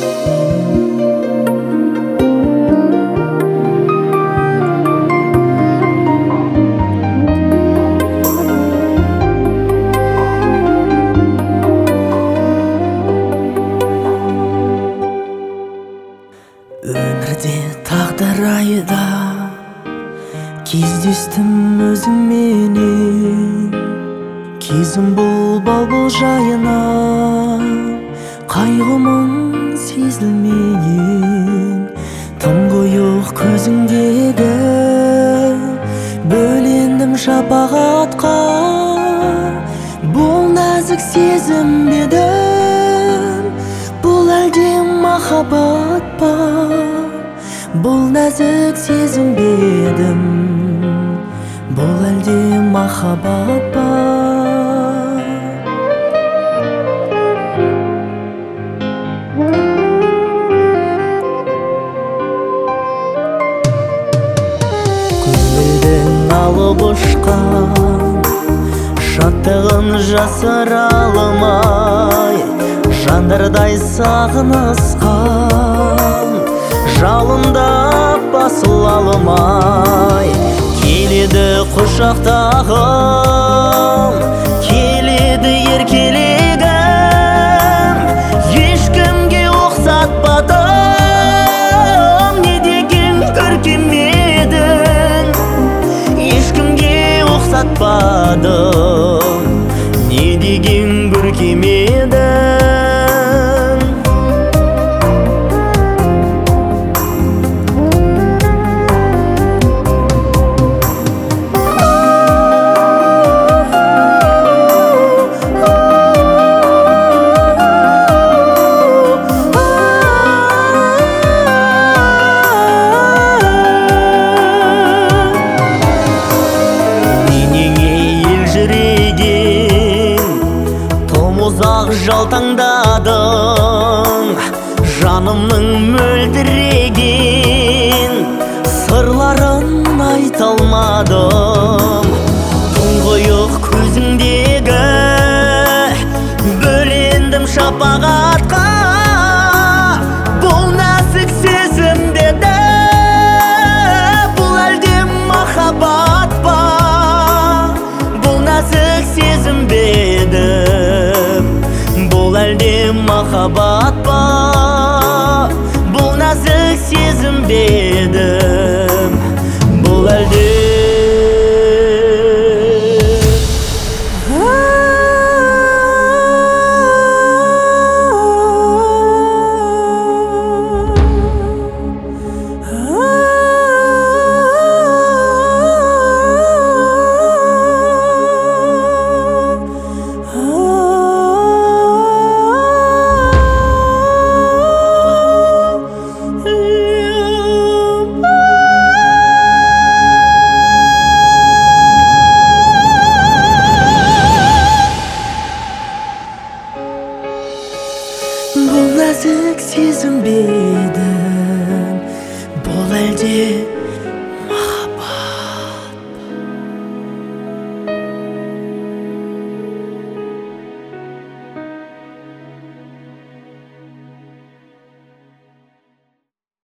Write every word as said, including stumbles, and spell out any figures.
Өмірде тағдыр айда кездестім өзіңменен. Кезім бұл бал-бұл жайына қайғымын сезілмеген. Тым қойық көзіңдегі бөлендім шапағатқа. Бұл нәзік сезім бедім, бұл әлде махаббат па? Бұл нәзік сезім бедім, бұл әлде махаббат па? Көңілдің алып ұшқан шаттығын жасыра алмай, жандардай сағынысқан жалында басыла алмай. Келеді құшақтағым, келеді еркелегім, ешкімге ұқсатпадым. Не деген көркем едің, ешкімге ұқсатпадым. Не деген көркем едің. Ұзақ жалтаңдадың, жанымның мөлдіреген сырларын айта алмадым. Тұңғиық көзіңдегі бөлендім шапағатқа. Бұл нәзік сезім деді, бұл әлде махаббат па? Бұл нәзік сезім беді, бұл әлде махаббат па? Бұл нәзік сезім бедім, бұл әлде